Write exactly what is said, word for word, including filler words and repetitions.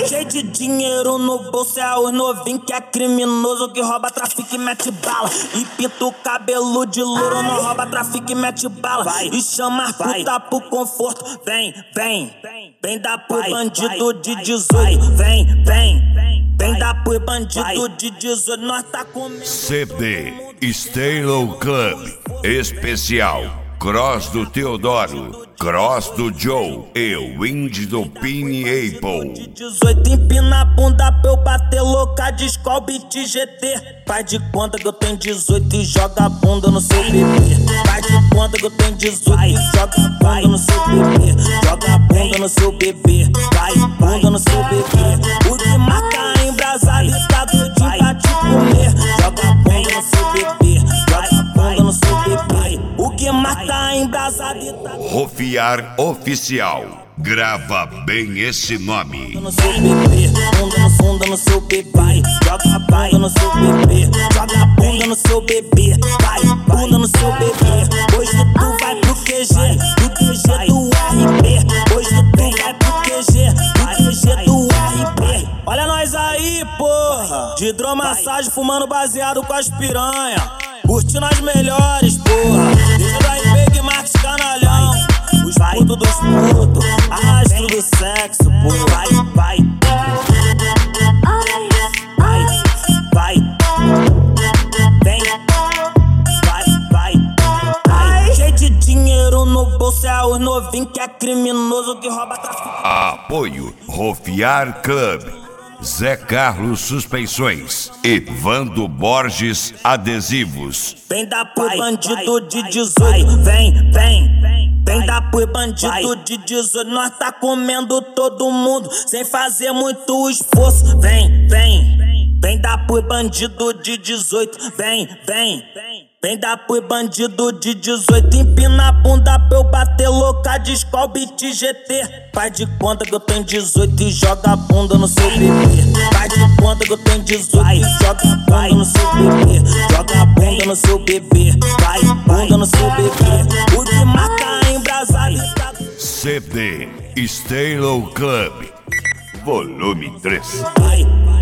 vai. Cheio de dinheiro no bolso, é os novinhos que é criminoso, que rouba, trafica e mete bala. E pinta o cabelo de louro, não rouba, trafica e mete bala. Vai. E chama as puta pro conforto. Vem, vem, vem dar pro bandido de dezoito. Vem, vem, vem dar pro bandido de dezoito. Nós tá comendo. C D Stylo Club Especial Cross do Teodoro, Cross do Joe e o Indie do Pini Apple. dezoito empina a bunda pra eu bater louca de Skol Beat G T. Faz de conta que eu tenho dezoito e joga a bunda no seu bebê. Faz de conta que eu tenho dezoito e joga a bunda no seu bebê. Joga a bunda no seu bebê. Vai, bunda no seu bebê. O que mata embrasado e tá doidinho pra te comer. Joga a bunda no seu bebê. Joga a bunda no seu bebê. O que mata embrasado e tá Rofiar Oficial. Grava bem esse nome. no seu bebê, bunda no fundo no seu bebê. Joga a bunda no seu bebê. Joga a bunda no seu bebê. Vai, bunda no seu bebê. Hoje tu vai pro Q G, do Q G do R P. Hoje tu vai pro Q G, do Q G do R P. Olha nós aí, porra. De hidromassagem fumando baseado com as piranha. Curtindo as melhores, porra. Deixa daí Big Max canalhão. Os putos dos putos, arrastro do sexo, porra. Vai, vai. Vai, vai. Vem. Vai, vai. Vai. Cheio de dinheiro no bolso, é os novinhos que é criminoso, que rouba, trafica. Apoio Rofiar Club, Zé Carlos Suspensões e Vando Borges Adesivos. Vem dar pro bandido de dezoito. Vem, vem. Vem dar pro bandido de dezoito. Nós tá comendo todo mundo sem fazer muito esforço. Vem, vem. Vem dar pro bandido de dezoito. Vem, vem. Vem dar pro bandido de dezoito. Empina a bunda pra eu bater louca de Skol Beat G T. Faz de conta que eu tenho dezoito e joga a bunda no seu bebê. Faz de conta que eu tenho dezoito e joga a bunda no seu bebê. Joga a bunda no seu bebê. Vai, bunda no seu bebê. O que mata embrasado e tá... C D Stylo Club Volume três. Vai.